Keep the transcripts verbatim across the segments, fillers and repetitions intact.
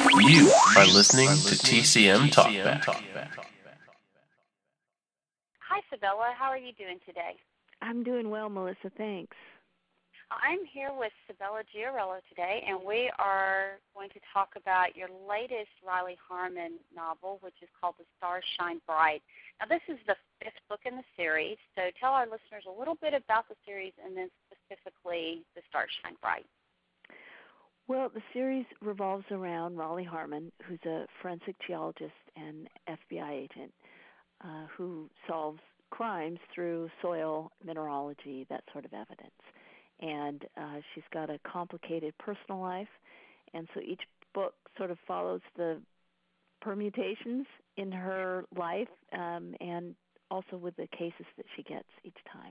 You are listening to T C M Talkback. Hi, Sabella. How are you doing today? I'm doing well, Melissa. Thanks. I'm here with Sabella Giarello today, and we are going to talk about your latest Riley Harman novel, which is called The Stars Shine Bright. Now, this is the fifth book in the series, so tell our listeners a little bit about the series and then specifically The Stars Shine Bright. Well, the series revolves around Raleigh Harman, who's a forensic geologist and F B I agent uh, who solves crimes through soil, mineralogy, that sort of evidence. And uh, she's got a complicated personal life, and so each book sort of follows the permutations in her life um, and also with the cases that she gets each time.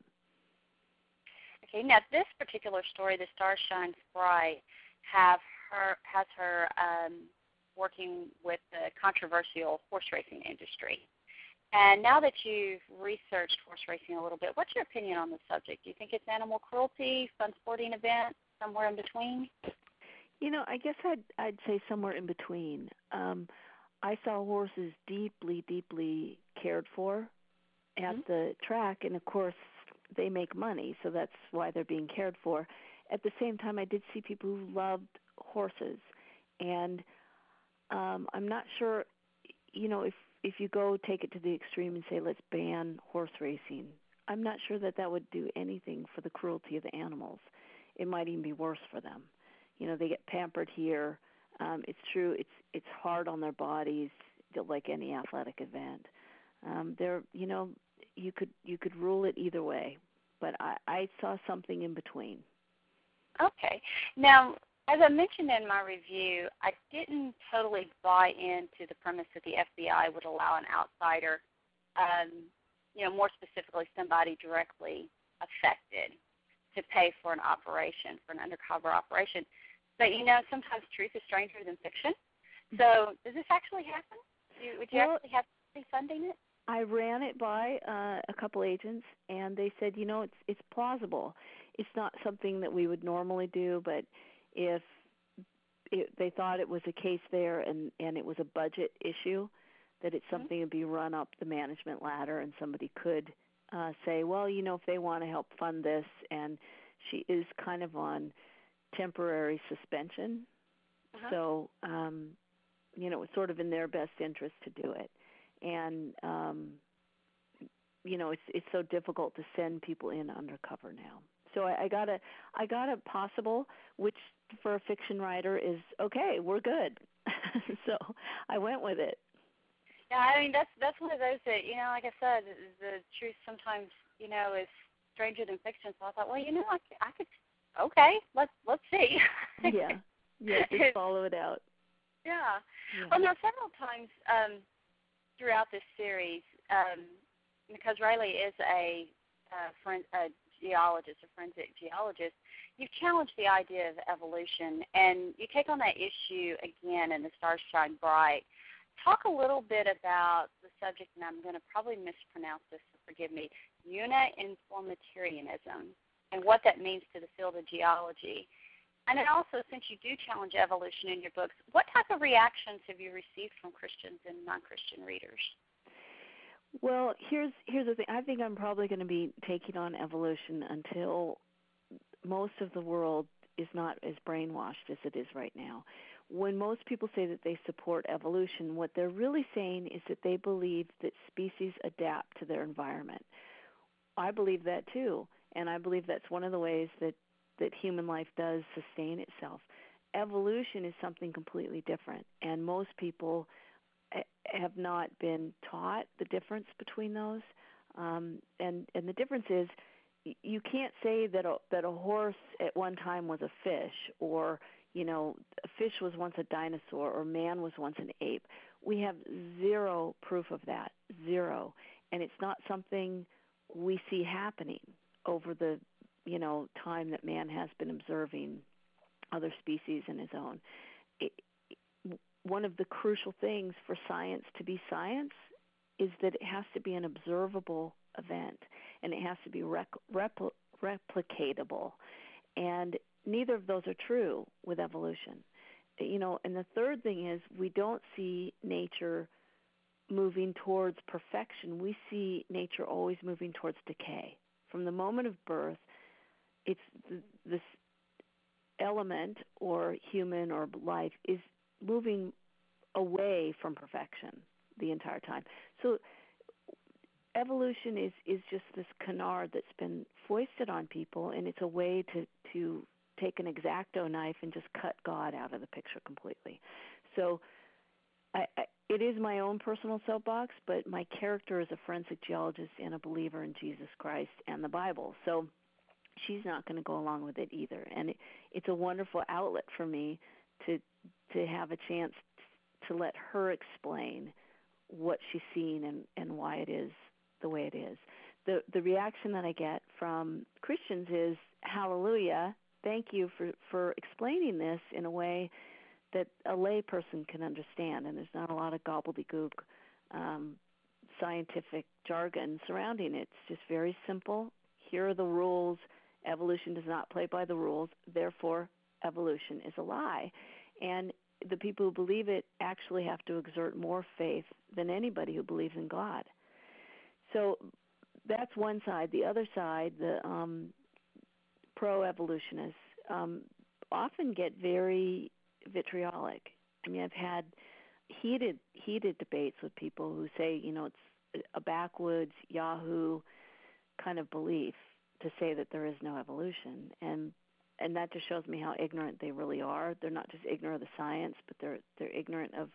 Okay, now this particular story, The Stars Shine Bright, have her has her um, working with the controversial horse racing industry. And now that you've researched horse racing a little bit, what's your opinion on the subject? Do you think it's animal cruelty, fun sporting event, somewhere in between? You know, I guess I'd I'd say somewhere in between. Um, I saw horses deeply, deeply cared for at mm-hmm. the track, and of course they make money, so that's why they're being cared for. At the same time, I did see people who loved horses, and um, I'm not sure, you know, if if you go take it to the extreme and say let's ban horse racing, I'm not sure that that would do anything for the cruelty of the animals. It might even be worse for them. You know, they get pampered here. Um, it's true. It's it's hard on their bodies, like any athletic event. Um, they're, you know, you could you could rule it either way, but I, I saw something in between. Okay. Now, as I mentioned in my review, I didn't totally buy into the premise that the F B I would allow an outsider, um, you know, more specifically somebody directly affected, to pay for an operation, for an undercover operation. But, you know, sometimes truth is stranger than fiction. So does this actually happen? Do, would you well, actually have to be funding it? I ran it by uh, a couple agents, and they said, you know, it's it's plausible. It's not something that we would normally do, but if it, they thought it was a case there and, and it was a budget issue, that it's something mm-hmm. to be run up the management ladder, and somebody could uh, say, well, you know, if they want to help fund this, and she is kind of on temporary suspension, uh-huh. so, um, you know, it's sort of in their best interest to do it. And, um, you know, it's it's so difficult to send people in undercover now. So I, I got a I got a possible, which for a fiction writer is okay. We're good. So I went with it. Yeah, I mean that's that's one of those that, you know, like I said, the truth sometimes, you know, is stranger than fiction. So I thought, well, you know, I could, I could okay, let's let's see. Yeah, yeah, just follow it out. Yeah. yeah. Well, now several times um, throughout this series, um, because Riley is a, a, friend, a geologist, a forensic geologist, you've challenged the idea of evolution, and you take on that issue again in The Stars Shine Bright. Talk a little bit about the subject, and I'm going to probably mispronounce this, so forgive me, uniformitarianism, and what that means to the field of geology. And then also, since you do challenge evolution in your books, what type of reactions have you received from Christians and non-Christian readers? Well, here's here's the thing. I think I'm probably going to be taking on evolution until most of the world is not as brainwashed as it is right now. When most people say that they support evolution, what they're really saying is that they believe that species adapt to their environment. I believe that too, and I believe that's one of the ways that, that human life does sustain itself. Evolution is something completely different, and most people have not been taught the difference between those. Um, and, and the difference is you can't say that a, that a horse at one time was a fish, or, you know, a fish was once a dinosaur, or man was once an ape. We have zero proof of that, zero. And it's not something we see happening over the, you know, time that man has been observing other species in his own. It, one of the crucial things for science to be science is that it has to be an observable event, and it has to be rec- repl- replicatable. And neither of those are true with evolution. you know, and the third thing is we don't see nature moving towards perfection. We see nature always moving towards decay. From the moment of birth, it's th- this element or human or life is moving away from perfection the entire time. So evolution is, is just this canard that's been foisted on people, and it's a way to, to take an X-Acto knife and just cut God out of the picture completely. So I, I, it is my own personal soapbox, but my character is a forensic geologist and a believer in Jesus Christ and the Bible. So she's not going to go along with it either. And it, it's a wonderful outlet for me to to have a chance to let her explain what she's seen and, and why it is the way it is. The the reaction that I get from Christians is, hallelujah, thank you for, for explaining this in a way that a lay person can understand, and there's not a lot of gobbledygook um, scientific jargon surrounding it. It's just very simple. Here are the rules. Evolution does not play by the rules. Therefore, evolution is a lie. And the people who believe it actually have to exert more faith than anybody who believes in God. So that's one side. The other side, the um, pro-evolutionists, um, often get very vitriolic. I mean, I've had heated heated debates with people who say, you know, it's a backwoods Yahoo kind of belief to say that there is no evolution, and and that just shows me how ignorant they really are. They're not just ignorant of the science, but they're they're ignorant of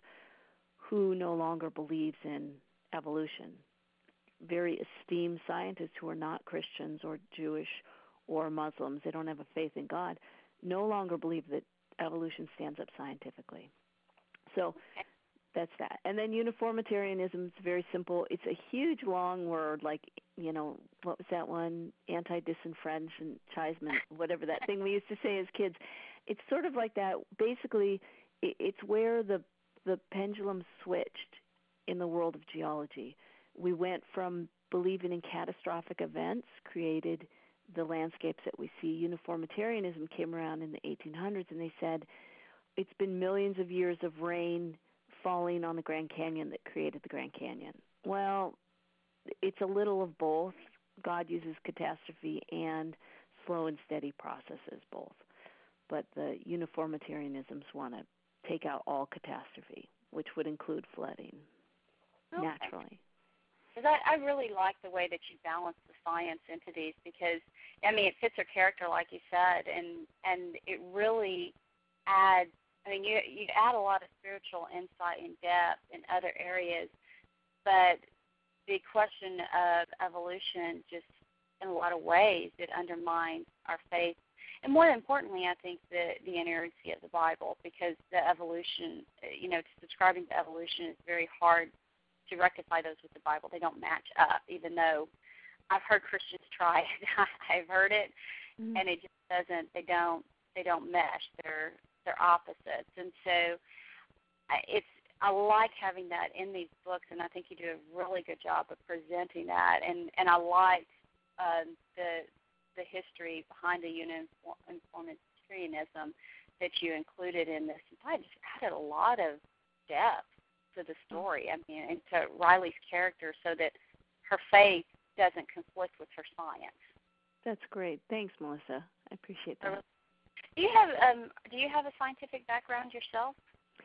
who no longer believes in evolution. Very esteemed scientists who are not Christians or Jewish or Muslims, they don't have a faith in God, no longer believe that evolution stands up scientifically. So that's that. And then uniformitarianism is very simple. It's a huge long word, like, you know, what was that one? Anti-disenfranchisement, whatever that thing we used to say as kids. It's sort of like that. Basically, it's where the the pendulum switched in the world of geology. We went from believing in catastrophic events, created the landscapes that we see. Uniformitarianism came around in the eighteen hundreds, and they said it's been millions of years of rain falling on the Grand Canyon that created the Grand Canyon. Well, it's a little of both. God uses catastrophe and slow and steady processes, both. But the uniformitarianisms want to take out all catastrophe, which would include flooding, okay. naturally. Because I, I really like the way that you balance the science into these, because, I mean, it fits her character, like you said, and, and it really adds, I mean, you you add a lot of spiritual insight and depth in other areas, but the question of evolution just, in a lot of ways, it undermines our faith. And more importantly, I think the, the inerrancy of the Bible, because the evolution, you know, describing the evolution is very hard to rectify those with the Bible. They don't match up, even though I've heard Christians try it. I've heard it, mm-hmm. and it just doesn't, they don't, they don't mesh. They're, they're opposites. And so it's, I like having that in these books, and I think you do a really good job of presenting that. And, and I like um, the the history behind the uniformitarianism that you included in this. I just added a lot of depth to the story, I mean, and to Riley's character, so that her faith doesn't conflict with her science. That's great. Thanks, Melissa. I appreciate that. Do you have um, do you have a scientific background yourself?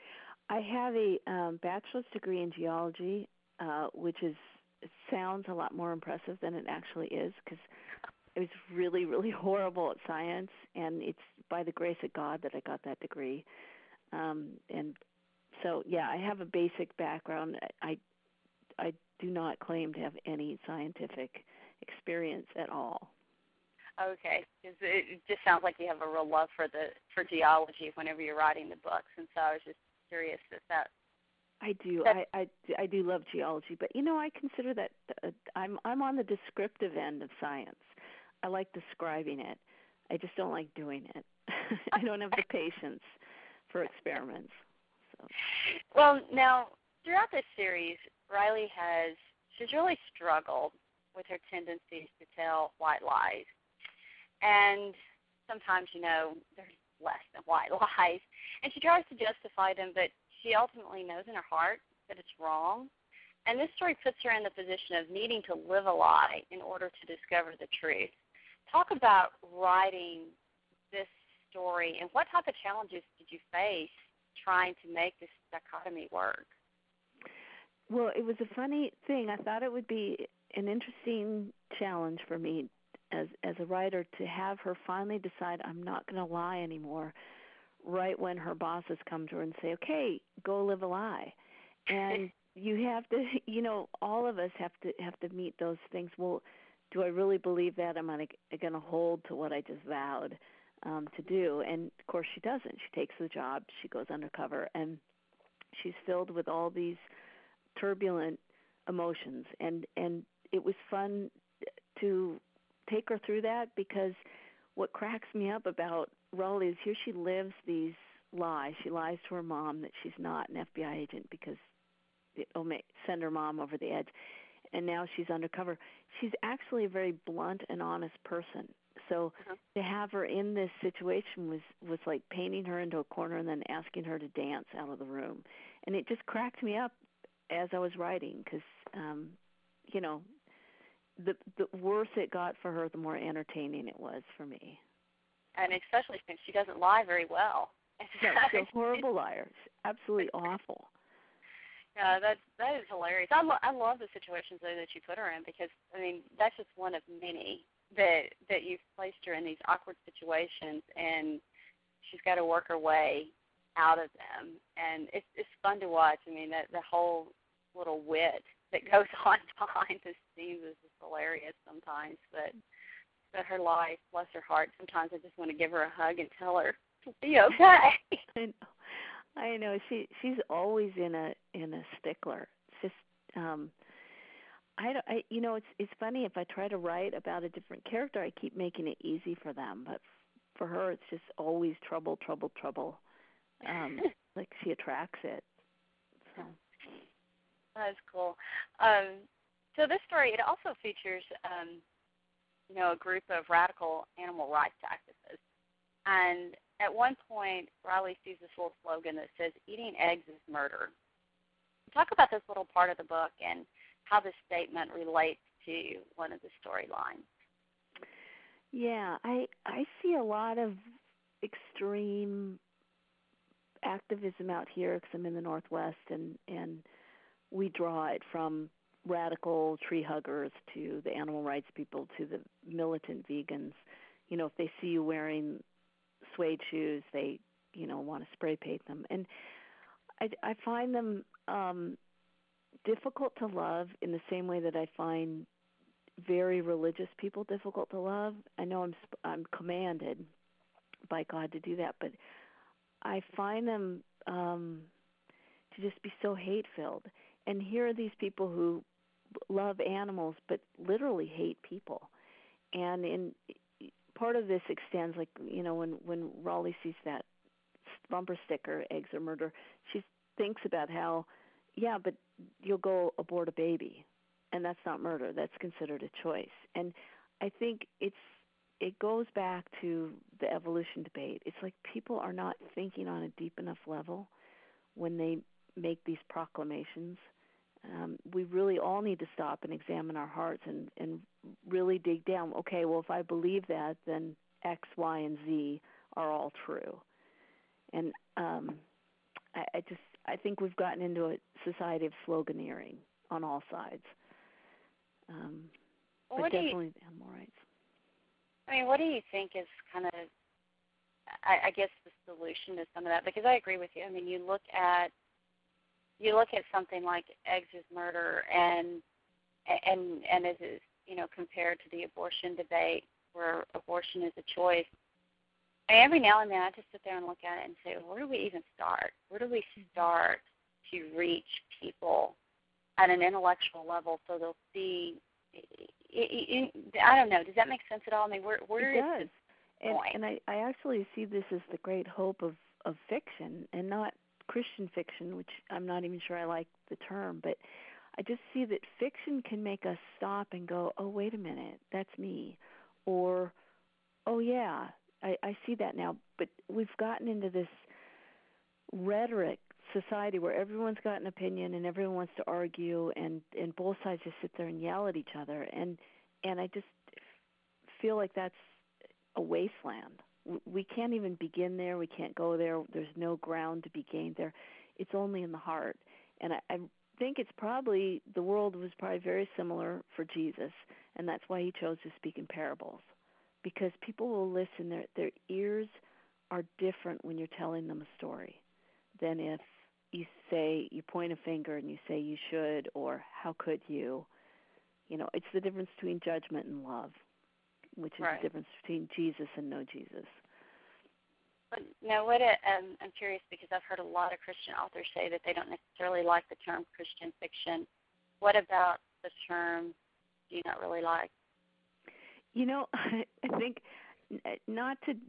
I have a um, bachelor's degree in geology, uh, which is it sounds a lot more impressive than it actually is, because I was really, really horrible at science, and it's by the grace of God that I got that degree. Um, and so, yeah, I have a basic background. I, I do not claim to have any scientific experience at all. Okay, because it just sounds like you have a real love for the for geology whenever you're writing the books, and so I was just curious if that. I do. I, I, I do love geology, but you know, I consider that uh, I'm I'm on the descriptive end of science. I like describing it. I just don't like doing it. I don't have the patience for experiments. So. Well, now throughout this series, Riley has she's really struggled with her tendencies to tell white lies. And sometimes, you know, there's less than white lies. And she tries to justify them, but she ultimately knows in her heart that it's wrong. And this story puts her in the position of needing to live a lie in order to discover the truth. Talk about writing this story, and what type of challenges did you face trying to make this dichotomy work? Well, it was a funny thing. I thought it would be an interesting challenge for me as as a writer to have her finally decide I'm not going to lie anymore, right when her bosses come to her and say, okay, go live a lie. And you have to, you know, all of us have to have to meet those things. Well, do I really believe that? Am I going to hold to what I just vowed um, to do? And, of course, she doesn't. She takes the job. She goes undercover, and she's filled with all these turbulent emotions. And, and it was fun to take her through that, because what cracks me up about Raleigh is here she lives these lies. She lies to her mom that she's not an F B I agent because it'll make, send her mom over the edge. And now she's undercover. She's actually a very blunt and honest person. So uh-huh. to have her in this situation was, was like painting her into a corner and then asking her to dance out of the room. And it just cracked me up as I was writing because, um, you know, the the worse it got for her, the more entertaining it was for me. And especially since she doesn't lie very well. Yeah, she's a horrible liar. She's absolutely awful. Yeah, that that is hilarious. I, lo- I love the situations though that you put her in, because I mean that's just one of many that that you've placed her in these awkward situations, and she's got to work her way out of them, and it's it's fun to watch. I mean, that the whole little wit that goes on behind the scenes is just hilarious sometimes. But but her life, bless her heart, sometimes I just want to give her a hug and tell her to be okay. I know. I know she she's always in a in a stickler. It's just um, I, don't, I you know it's it's funny, if I try to write about a different character, I keep making it easy for them, but for her it's just always trouble, trouble, trouble. Um, like she attracts it. So that's cool. Um, so this story, it also features um, you know a group of radical animal rights activists, and at one point, Riley sees this little slogan that says, eating eggs is murder. Talk about this little part of the book and how this statement relates to one of the storylines. Yeah, I I see a lot of extreme activism out here because I'm in the Northwest, and, and we draw it from radical tree huggers to the animal rights people to the militant vegans. You know, if they see you wearing suede shoes, they, you know, want to spray paint them. And I, I find them um, difficult to love in the same way that I find very religious people difficult to love. I know I'm I'm commanded by God to do that, but I find them um, to just be so hate-filled. And here are these people who love animals but literally hate people. And in part of this extends, like, you know, when, when Raleigh sees that bumper sticker, eggs are murder, she thinks about how, yeah, but you'll go abort a baby, and that's not murder. That's considered a choice. And I think it's it goes back to the evolution debate. It's like people are not thinking on a deep enough level when they make these proclamations. Um, we really all need to stop and examine our hearts and, and really dig down. Okay, well, if I believe that, then X, Y, and Z are all true. And um, I, I just I think we've gotten into a society of sloganeering on all sides. Um, well, but definitely you, animal rights. I mean, what do you think is kind of, I, I guess, the solution to some of that? Because I agree with you. I mean, you look at you look at something like eggs is murder, and and and as is, you know, compared to the abortion debate, where abortion is a choice. And every now and then, I just sit there and look at it and say, where do we even start? Where do we start to reach people at an intellectual level so they'll see? It, it, it, I don't know. Does that make sense at all? I mean, where where it is does. the and, point? and I, I actually see this as the great hope of, of fiction, and not Christian fiction, which I'm not even sure I like the term, but I just see that fiction can make us stop and go, oh, wait a minute, that's me. Or, oh, yeah, I, I see that now. But we've gotten into this rhetoric society where everyone's got an opinion and everyone wants to argue, and and both sides just sit there and yell at each other, and and I just feel like that's a wasteland. We can't even begin there. We can't go there. There's no ground to be gained there. It's only in the heart. And I, I think it's probably, the world was probably very similar for Jesus, and that's why he chose to speak in parables. Because people will listen. Their, their ears are different when you're telling them a story than if you say, you point a finger and you say you should, or how could you. You know, it's the difference between judgment and love, which is right. the difference between Jesus and no Jesus. But now, what a, um, I'm curious because I've heard a lot of Christian authors say that they don't necessarily like the term Christian fiction. What about the term do you not really like? You know, I think not to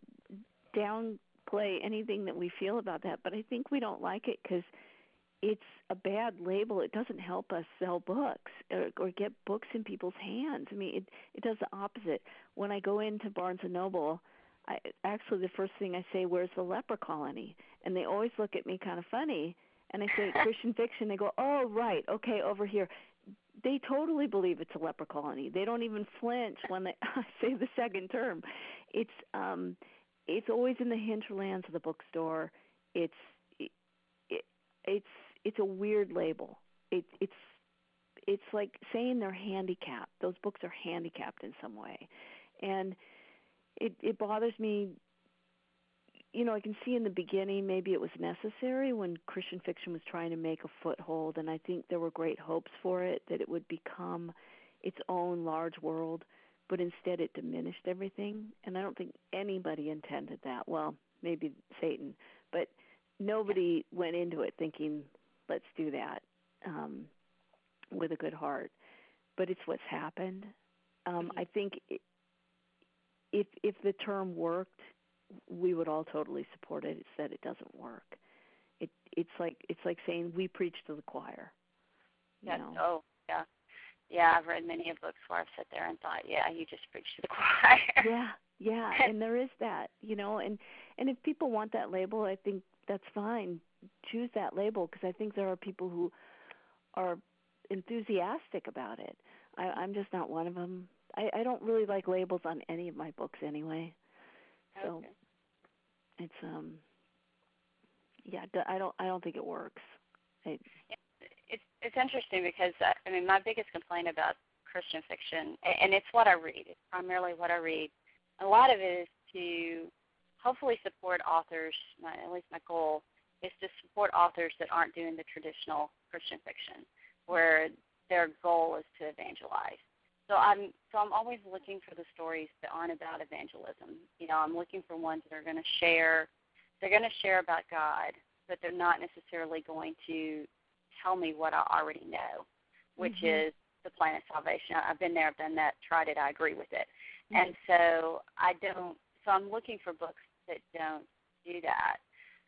downplay anything that we feel about that, but I think we don't like it because it's a bad label. It doesn't help us sell books or, or get books in people's hands. I mean, it it does the opposite. When I go into Barnes and Noble, I, actually the first thing I say, where's the leper colony? And they always look at me kind of funny. And I say, Christian fiction. They go, oh, right, okay, over here. They totally believe it's a leper colony. They don't even flinch when they I say the second term. It's um, it's always in the hinterlands of the bookstore. It's it, it, it's it's a weird label. It, it's it's like saying they're handicapped. Those books are handicapped in some way, and it it bothers me. You know, I can see in the beginning maybe it was necessary when Christian fiction was trying to make a foothold, and I think there were great hopes for it, that it would become its own large world, but instead it diminished everything, and I don't think anybody intended that. Well, maybe Satan, but nobody went into it thinking, let's do that um, with a good heart. But it's what's happened. Um, I think it, if if the term worked, we would all totally support it. It's that it doesn't work. It it's like it's like saying we preach to the choir. You Yes. know? Oh, yeah. Yeah, I've read many of books where I've sat there and thought, yeah, you just preach to the choir. Yeah, yeah, and there is that, you know, and and if people want that label, I think that's fine. Choose that label, because I think there are people who are enthusiastic about it. I, I'm just not one of them. I, I don't really like labels on any of my books anyway. So okay. it's um yeah, I don't I don't think it works. I, It's it's interesting because uh, I mean my biggest complaint about Christian fiction, and it's what I read. It's primarily what I read. A lot of it is to hopefully support authors. My, at least my goal is to support authors that aren't doing the traditional Christian fiction, where their goal is to evangelize. So I'm so I'm always looking for the stories that aren't about evangelism. You know, I'm looking for ones that are going to share. They're going to share about God, but they're not necessarily going to tell me what I already know, which mm-hmm. is the plan of salvation. I've been there, I've done that, tried it, I agree with it. Mm-hmm. And so I don't, so I'm looking for books that don't do that.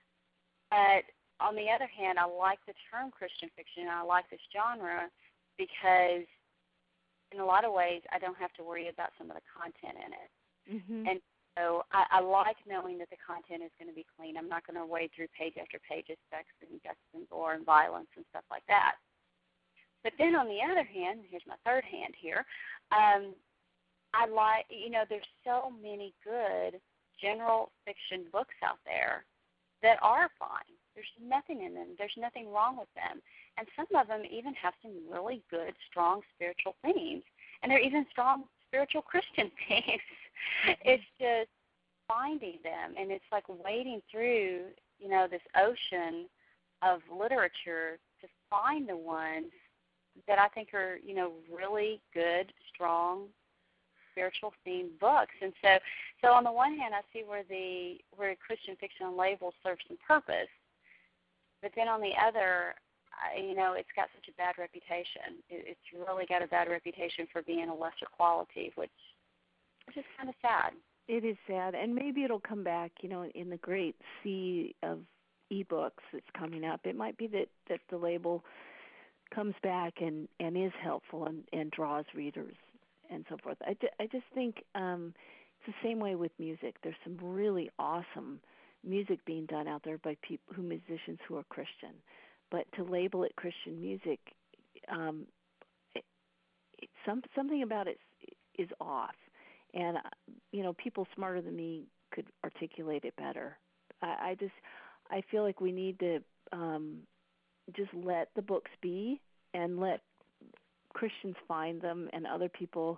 But on the other hand, I like the term Christian fiction, and I like this genre because in a lot of ways I don't have to worry about some of the content in it. Mm-hmm. And so I, I like knowing that the content is going to be clean. I'm not going to wade through page after page of sex and guts and gore and violence and stuff like that. But then on the other hand, here's my third hand here, um, I like, you know, there's so many good general fiction books out there that are fine. There's nothing in them. There's nothing wrong with them. And some of them even have some really good, strong spiritual themes. And they're even strong spiritual Christian themes. It's just finding them, and it's like wading through, you know, this ocean of literature to find the ones that I think are, you know, really good, strong, spiritual themed books. And so, so on the one hand, I see where the where Christian fiction label serves some purpose, but then on the other, I, you know, it's got such a bad reputation. It, it's really got a bad reputation for being a lesser quality, which which is kind of sad. It is sad, and maybe it'll come back, you know, in the great sea of e-books that's coming up. It might be that, that the label comes back and, and is helpful and, and draws readers and so forth. I, ju- I just think um, It's the same way with music. There's some really awesome music being done out there by people who musicians who are Christian, but to label it Christian music, um, it, it, some something about it is off, and uh, you know, people smarter than me could articulate it better. I, I just I feel like we need to um, just let the books be and let Christians find them and other people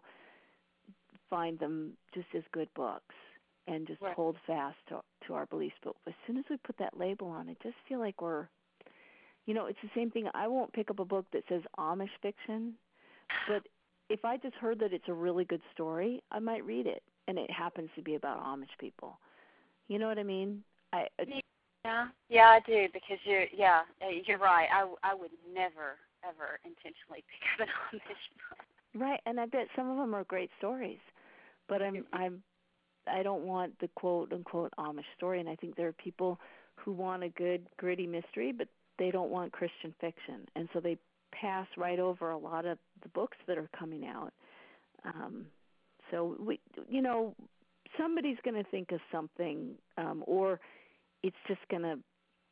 find them just as good books, and just Right. hold fast to, to our beliefs. But as soon as we put that label on, I just feel like we're, you know, it's the same thing. I won't pick up a book that says Amish fiction, but if I just heard that it's a really good story, I might read it, and it happens to be about Amish people. You know what I mean? I uh, Yeah, yeah, I do, because you're, yeah, uh, you're right. I, I would never, ever intentionally pick up an Amish book. right, and I bet some of them are great stories, but I'm I'm I don't want the quote unquote Amish story, and I think there are people who want a good gritty mystery, but they don't want Christian fiction, and so they pass right over a lot of the books that are coming out. Um, so we, you know, somebody's going to think of something, um, or it's just going to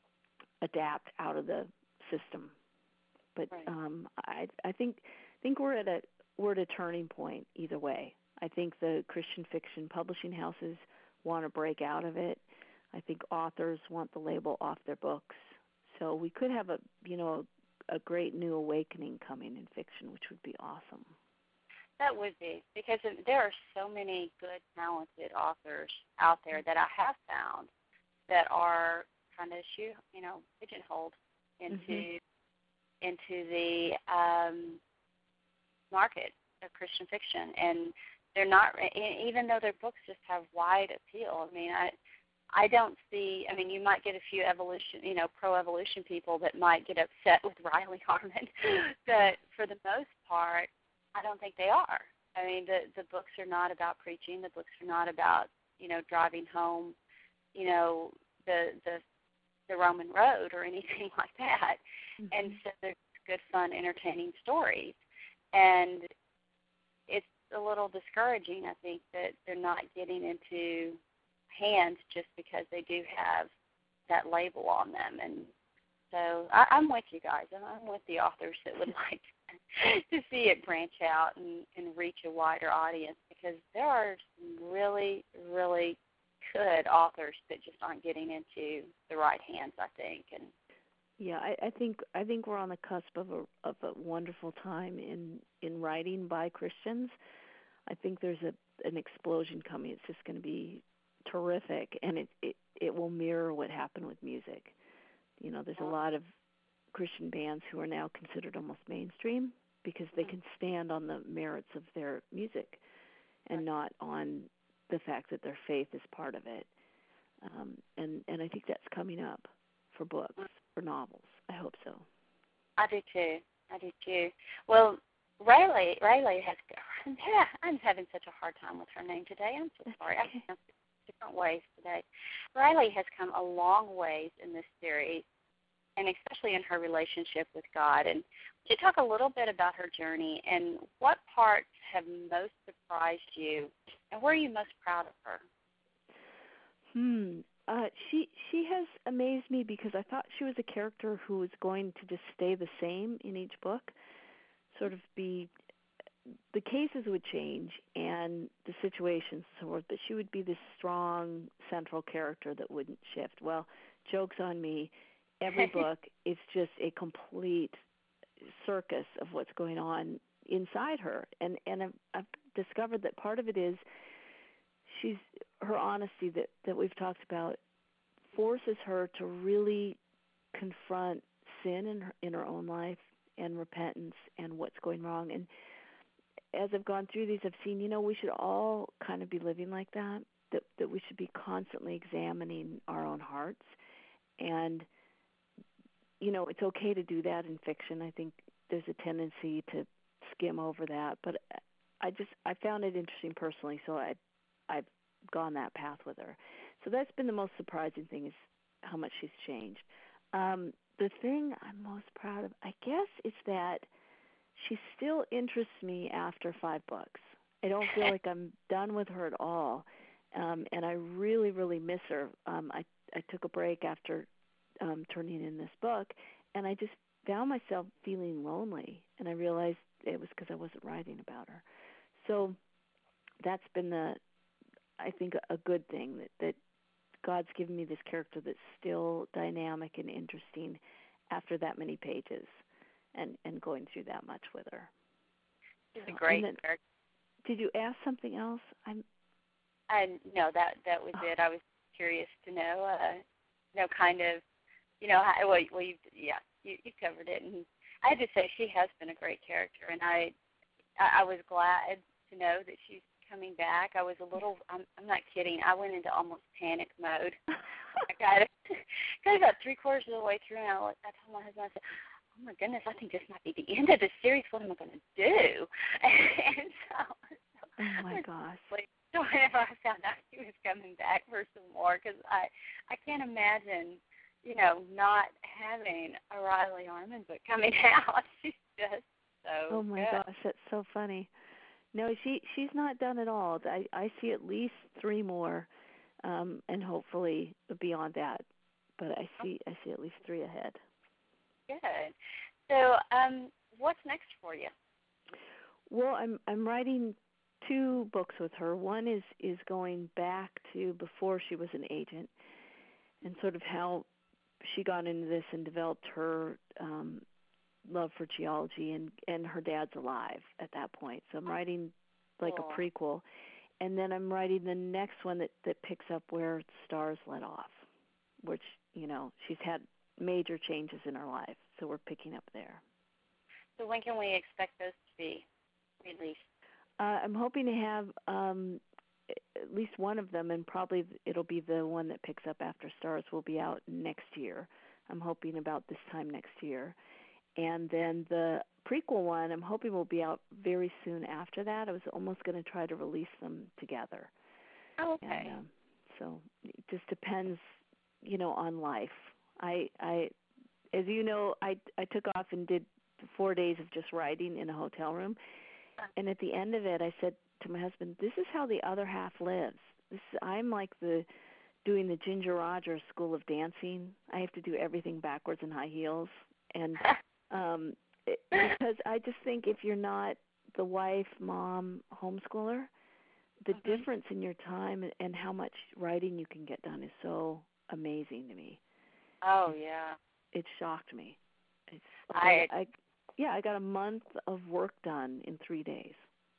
adapt out of the system. But Right. um, I, I think think we're at a we're at a turning point either way. I think the Christian fiction publishing houses want to break out of it. I think authors want the label off their books. So we could have a you know a great new awakening coming in fiction, which would be awesome. That would be, because there are so many good, talented authors out there that I have found that are kind of shoe, you know, pigeonholed into mm-hmm. into the um, market of Christian fiction, and they're not, even though their books just have wide appeal. I mean, I I don't see. I mean, you might get a few evolution, you know, pro-evolution people that might get upset with Riley Harman, but for the most part, I don't think they are. I mean, the the books are not about preaching. The books are not about, you know, driving home, you know, the the the Roman road or anything like that. Mm-hmm. And so they're good, fun, entertaining stories. And it's a little discouraging, I think, that they're not getting into hands just because they do have that label on them. And so I, I'm with you guys. I'm with the authors that would like to see it branch out and, and reach a wider audience, because there are some really, really good authors that just aren't getting into the right hands, I think. And yeah, I, I think I think we're on the cusp of a of a wonderful time in, in writing by Christians. I think there's a an explosion coming. It's just going to be terrific, and it, it it will mirror what happened with music. You know, there's a lot of Christian bands who are now considered almost mainstream because they can stand on the merits of their music and not on the fact that their faith is part of it. Um, and, and I think that's coming up for books, for novels. I hope so. I do too. I do too. Well, Riley, Riley has, yeah, I'm having such a hard time with her name today. I'm so sorry. I pronounced it different ways today. Riley has come a long ways in this series, and especially in her relationship with God. And could you talk a little bit about her journey and what parts have most surprised you, and where are you most proud of her? Hmm. Uh, she she has amazed me because I thought she was a character who was going to just stay the same in each book, sort of be, the cases would change and the situations and so forth, but she would be this strong central character that wouldn't shift. Well, joke's on me. Every book is just a complete circus of what's going on inside her, and and I've, I've discovered that part of it is she's her honesty that that we've talked about forces her to really confront sin in her in her own life and repentance and what's going wrong. And as I've gone through these, I've seen, you know, we should all kind of be living like that, that that we should be constantly examining our own hearts. And you know, it's okay to do that in fiction. I think there's a tendency to skim over that, but I just I found it interesting personally, so I I've gone that path with her. So that's been the most surprising thing, is how much she's changed. Um, the thing I'm most proud of, I guess, is that she still interests me after five books. I don't feel like I'm done with her at all. um, and I really, really miss her. Um, I I took a break after um, turning in this book, and I just found myself feeling lonely, and I realized it was because I wasn't writing about her. So that's been the, I think, a good thing that, that God's given me this character that's still dynamic and interesting after that many pages, and, and going through that much with her. She's So, a great then, character. Did you ask something else? I'm. I no, that that was Oh. it. I was curious to know, uh, you know, kind of, you know, how, well, well, you yeah, you you covered it, and I had to say she has been a great character, and I I, I was glad to know that she's coming back. I was a little, I'm I'm not kidding. I went into almost panic mode. I got it, got about three quarters of the way through, and I, I told my husband, I said, oh my goodness, I think this might be the end of the series. What am I going to do? And so, Oh my gosh. Like, so whenever I found out he was coming back for some more, because I, I can't imagine, you know, not having a Riley Armin book coming out. She's just so Oh my good. gosh, that's so funny. No, she she's not done at all. I I see at least three more, um, and hopefully beyond that. But I see I see at least three ahead. Good. So, um, what's next for you? Well, I'm I'm writing two books with her. One is is going back to before she was an agent, and sort of how she got into this and developed her um, love for geology, and and her dad's alive at that point. So I'm writing like Cool. a prequel, and then I'm writing the next one that that picks up where Stars let off, which, you know, she's had major changes in her life, so we're picking up there. So when can we expect those to be released? Uh, I'm hoping to have um, at least one of them, and probably it'll be the one that picks up after Stars will be out next year. I'm hoping about this time next year. And then the prequel one, I'm hoping will be out very soon after that. I was almost going to try to release them together. Oh, okay. And, um, so it just depends, you know, on life. I, I, as you know, I, I took off and did four days of just writing in a hotel room. And at the end of it, I said to my husband, "This is how the other half lives. This I'm like the doing the Ginger Rogers School of Dancing. I have to do everything backwards in high heels, and um, it, because I just think if you're not the wife, mom, homeschooler, the mm-hmm. difference in your time and how much writing you can get done is so amazing to me. Oh yeah, it shocked me. It's I, I, I yeah, I got a month of work done in three days.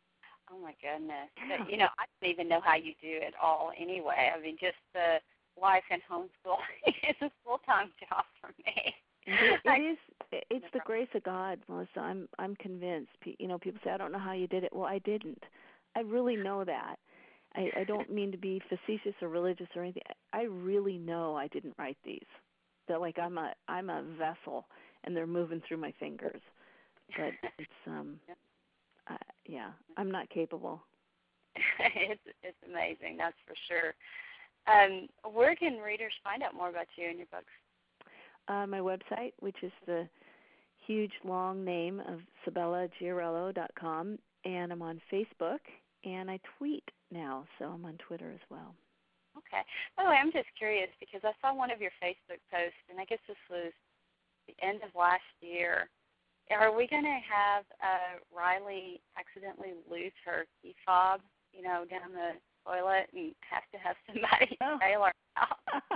Oh my goodness! Yeah. But, you know, I don't even know how you do it all. Anyway, I mean, just the wife and homeschool is a full-time job for me. It, it is. It's the grace of God, Melissa. I'm. I'm convinced. You know, people say I don't know how you did it. Well, I didn't. I really know that. I, I don't mean to be facetious or religious or anything. I really know I didn't write these. That like I'm a I'm a vessel, and they're moving through my fingers. But it's um, uh, yeah, I'm not capable. it's it's amazing, that's for sure. Um, where can readers find out more about you and your books? Uh, my website, which is the huge long name of Sabella Giarello dot com, and I'm on Facebook, and I tweet now, so I'm on Twitter as well. Okay. By the way, I'm just curious because I saw one of your Facebook posts, and I guess this was the end of last year. Are we going to have uh, Riley accidentally lose her key fob, you know, down the toilet and have to have somebody oh. bail her out?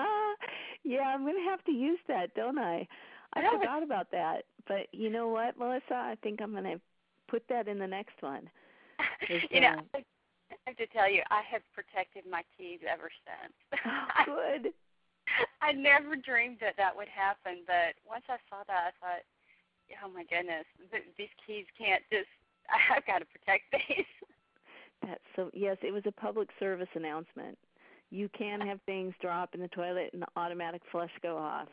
Yeah, I'm going to have to use that, don't I? I no, forgot about that. But you know what, Melissa? I think I'm going to put that in the next one. You know, uh, I have to tell you, I have protected my keys ever since. Oh, good. I never dreamed that that would happen, but once I saw that, I thought, oh my goodness, these keys can't just, I've got to protect these. That's so, yes, it was a public service announcement. You can have things drop in the toilet and the automatic flush go off.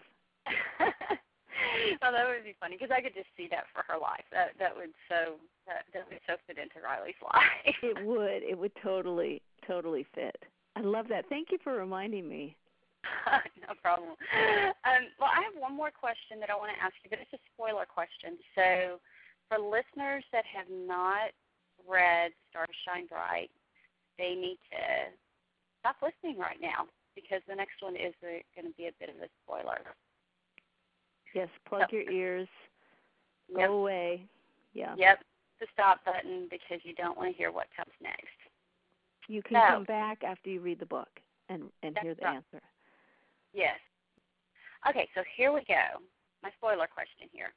Well, that would be funny because I could just see that for her life. That that would so that, that would so fit into Riley's life. It would. It would totally, totally fit. I love that. Thank you for reminding me. No problem. Um, well, I have one more question that I want to ask you, but it's a spoiler question. So for listeners that have not read Stars Shine Bright, they need to stop listening right now because the next one is going to be a bit of a spoiler. Yes, plug so, your ears. Go yep. away. Yeah. Yep, the stop button because you don't want to hear what comes next. You can so, come back after you read the book and, and hear the right. answer. Yes. Okay, so here we go. My spoiler question here.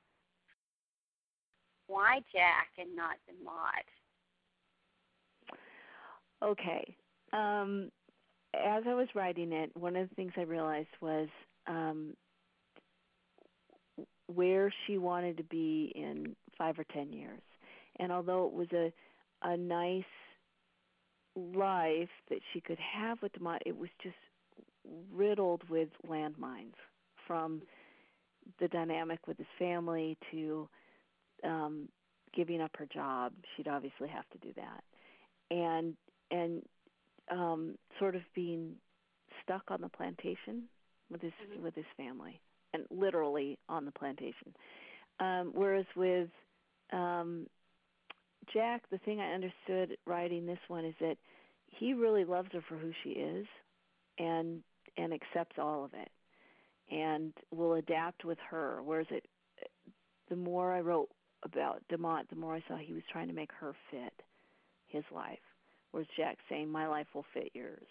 Why Jack and not DeMott? Okay. Um, as I was writing it, one of the things I realized was um, where she wanted to be in five or ten years. And although it was a a nice life that she could have with DeMott, it was just riddled with landmines, from the dynamic with his family to um, giving up her job. She'd obviously have to do that. And and um, sort of being stuck on the plantation with his mm-hmm. with his family, and literally on the plantation. Um, whereas with um, Jack, the thing I understood writing this one is that he really loves her for who she is, and and accepts all of it, and will adapt with her. Whereas it, the more I wrote about DeMott, the more I saw he was trying to make her fit his life. Whereas Jack's saying, my life will fit yours.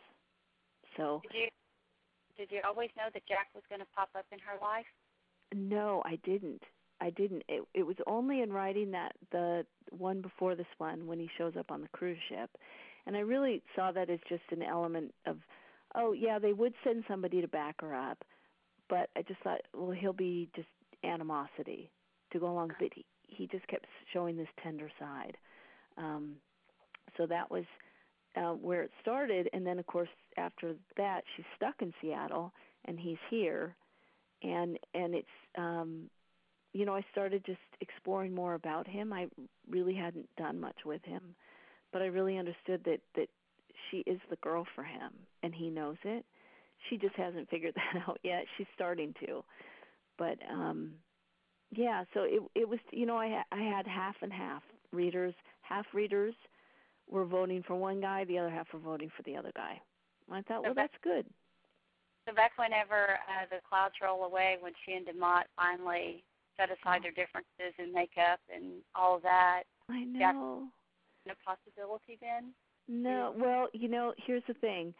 So did you did you always know that Jack was going to pop up in her life? No, I didn't. I didn't. It, it was only in writing that the one before this one, when he shows up on the cruise ship, and I really saw that as just an element of, oh yeah, they would send somebody to back her up, but I just thought, well, he'll be just animosity to go along, but he, he just kept showing this tender side. Um, so that was uh, where it started, and then of course after that she's stuck in Seattle and he's here, and and it's um, you know, I started just exploring more about him. I really hadn't done much with him, but I really understood that that she is the girl for him, and he knows it. She just hasn't figured that out yet. She's starting to, but um, yeah. So it it was, you know, I ha- I had half and half readers. Half readers were voting for one guy, the other half were voting for the other guy. And I thought, well, so back, that's good. So back whenever uh, the clouds roll away, when she and DeMott finally set aside their differences in makeup and all of that, I know. Jack, a possibility then? No, well, you know, here's the thing.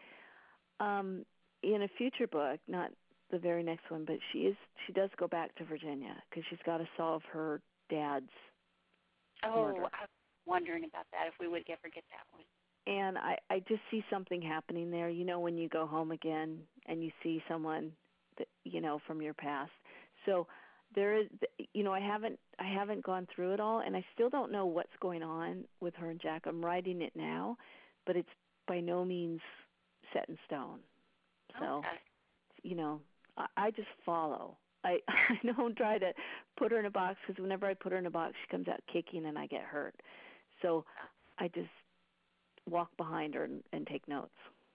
Um, in a future book, not the very next one, but she is she does go back to Virginia because she's got to solve her dad's Oh, murder. I was wondering about that, if we would ever get that one. And I, I just see something happening there. You know, when you go home again and you see someone that, you know, from your past. So there is, you know, I haven't I haven't gone through it all, and I still don't know what's going on with her and Jack. I'm writing it now, but it's by no means set in stone. So, okay. you know, I, I just follow. I, I don't try to put her in a box, because whenever I put her in a box, she comes out kicking and I get hurt. So I just walk behind her and, and take notes.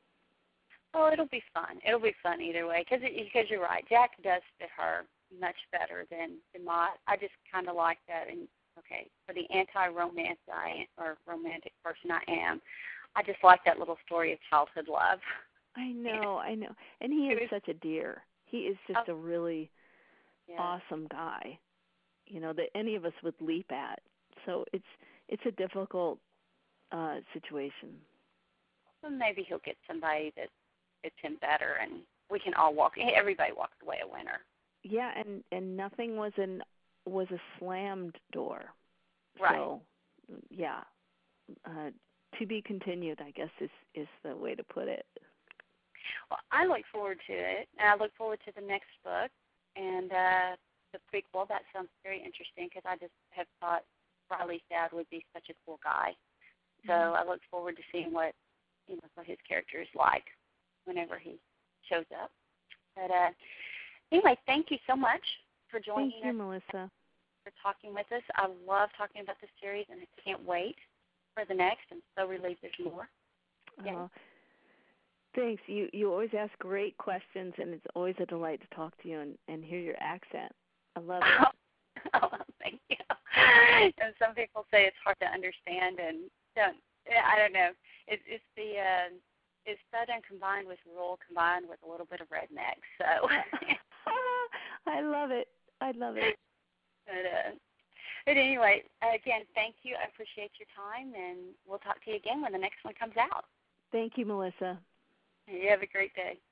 Well, it'll be fun. It'll be fun either way, because because you're right. Jack does fit her much better than DeMott. I just kind of like that. And okay, for the anti-romance I or romantic person I am, I just like that little story of childhood love. I know, I know, and he is such a dear. He is just oh, a really yeah. awesome guy, you know, that any of us would leap at. So it's it's a difficult uh, situation. Well, maybe he'll get somebody that fits him better, and we can all walk. Everybody walks away a winner. Yeah, and, and nothing was an was a slammed door. Right. So, yeah, uh, to be continued, I guess, is is the way to put it. Well, I look forward to it, and I look forward to the next book and uh, the prequel. That sounds very interesting, because I just have thought Riley's dad would be such a cool guy. So mm-hmm. I look forward to seeing what you know what his character is like whenever he shows up. But uh, anyway, thank you so much for joining thank you, us. Melissa. For talking with us. I love talking about this series, and I can't wait for the next. I'm so relieved there's more. Uh, thanks. You you always ask great questions, and it's always a delight to talk to you and, and hear your accent. I love it. Oh, thank you. And some people say it's hard to understand, and don't. I don't know. It's it's the uh, is Southern combined with rural combined with a little bit of redneck. So I love it. I love it. But, uh, but anyway, again, thank you. I appreciate your time, and we'll talk to you again when the next one comes out. Thank you, Melissa. You have a great day.